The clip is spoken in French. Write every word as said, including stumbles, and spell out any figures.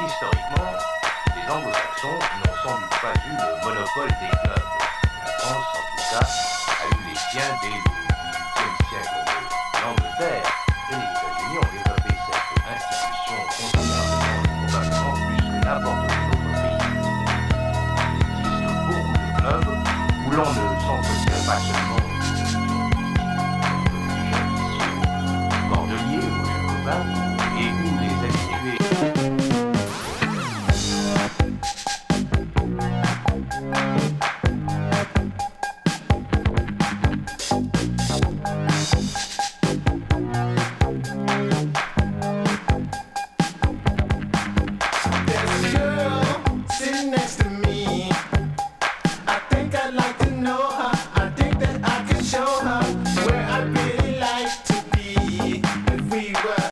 Historiquement, les anglo-saxons n'ont sans doute pas eu le monopole des clubs. La France, en tout cas, a eu les siens dès le dix-huitième siècle. L'Angleterre